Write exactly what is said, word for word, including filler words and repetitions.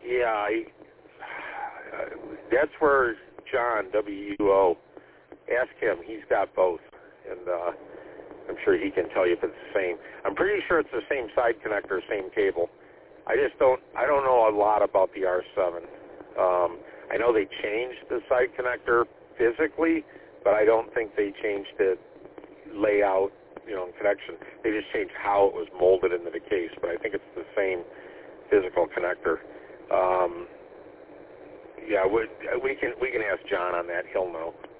Yeah, I, uh, that's where John, W U O, ask him. He's got both, and uh, I'm sure he can tell you if it's the same. I'm pretty sure it's the same side connector, same cable. I just don't, I don't know a lot about the R seven. Um, I know they changed the side connector physically, but I don't think they changed it layout, you know, and connection. They just changed how it was molded into the case, but I think it's the same physical connector. Um, yeah, we, we can we can ask John on that. He'll know.